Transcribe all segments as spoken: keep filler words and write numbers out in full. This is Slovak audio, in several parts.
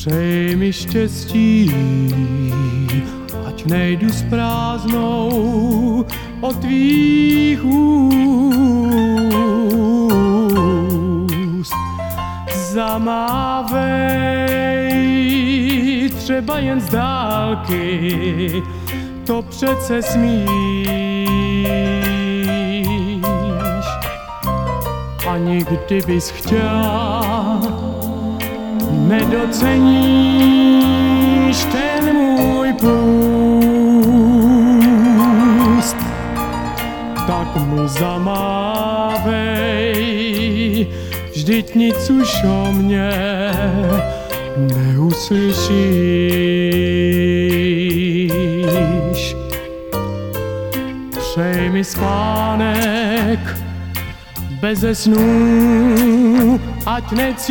Přeji mi štěstí, ať nejdu s prázdnou od tvých úst. Zamávej třeba jen z dálky, to přece smíš. Ani kdybys chtěla, nedoceníš ten můj půst. Tak mi zamávej, vždyť nic už o mě neuslyšíš. Přeji mi spánek beze snů, ať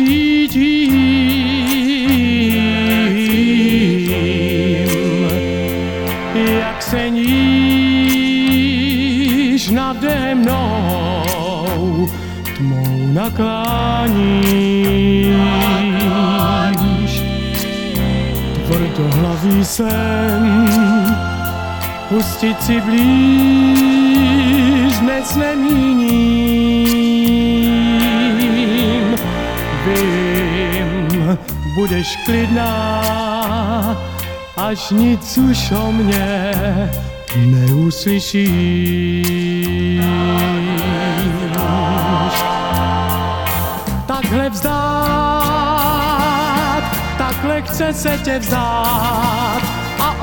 necítím, jak se níž nade mnou tmou nakláníš. Tvrdohlavý jsem, pustit si blíž dnes nemíním. Vím, budeš klidná, až nic už o mě neuslyšíš. Takhle vzdát, takhle chce se tě vzdát a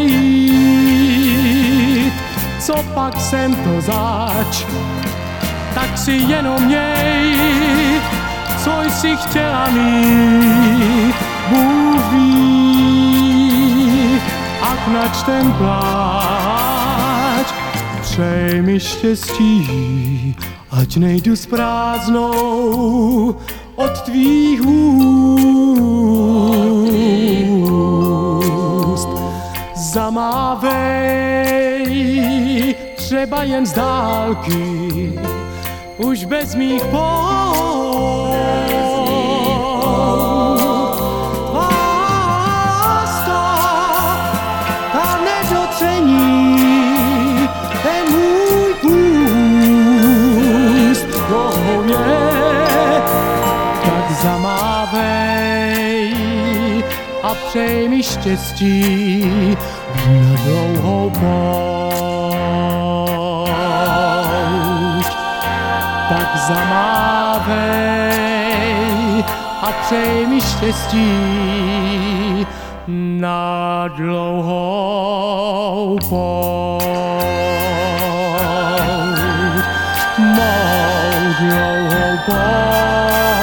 odejít. Co pak jsem to zač, tak si jenom měj, co jsi chtěla mít. Bůh ví, ať načtem pláč. Přeji mi štěstí, ať nejdu s prázdnou od tvých úst. Zamávej třeba jen z dálky, už bez mých pout. Láska, ta nedocení ten můj půst. Dlouho je, tak zamávej a přeji mi štěstí na dlouhou pouť. Tak zamávej a přeji mi štěstí na dlouhou pouť. Mou dlouhou pouť.